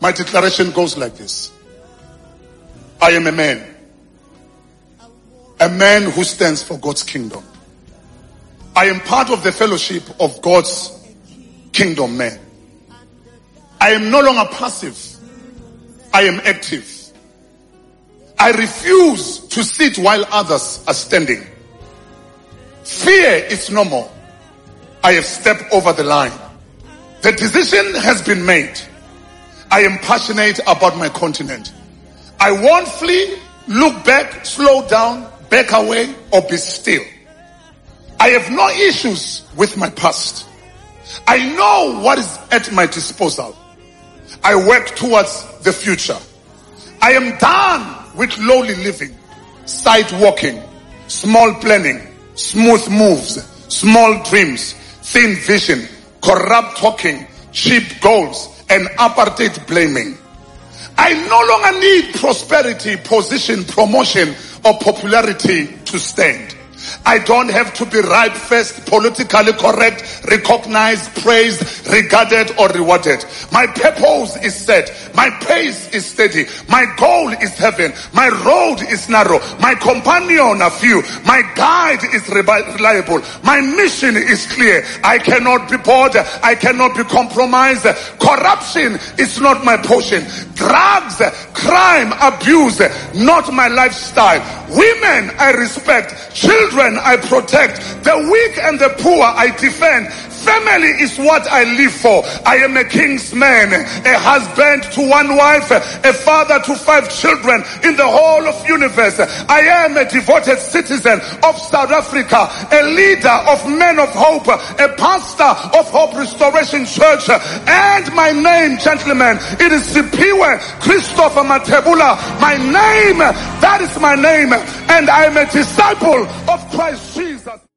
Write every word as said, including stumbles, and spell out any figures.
My declaration goes like this. I am a man. A man who stands for God's kingdom. I am part of the fellowship of God's kingdom men. I am no longer passive. I am active. I refuse to sit while others are standing. Fear is no more. I have stepped over the line. The decision has been made. I am passionate about my continent. I won't flee, look back, slow down, back away, or be still. I have no issues with my past. I know what is at my disposal. I work towards the future. I am done with lowly living, side walking, small planning, smooth moves, small dreams, thin vision, corrupt talking, cheap goals, and apartheid blaming. I no longer need prosperity, position, promotion, or popularity to stand. I don't have to be right first, politically correct, recognized, praised, regarded, or rewarded. My purpose is set. My pace is steady. My goal is heaven. My road is narrow. My companion are few. My guide is reliable. My mission is clear. I cannot be bored. I cannot be compromised. Corruption is not my portion. Drugs, crime, abuse, not my lifestyle. Women I respect. Children I protect. The weak and the poor I defend. Family is what I live for. I am a king's man, a husband to one wife, a father to five children in the whole of universe. I am a devoted citizen of South Africa, a leader of men of hope, a pastor of Hope Restoration Church. And my name, gentlemen, it is Siphiwe Christopher Mathebula. My name, that is my name. And I am a disciple of Christ Jesus.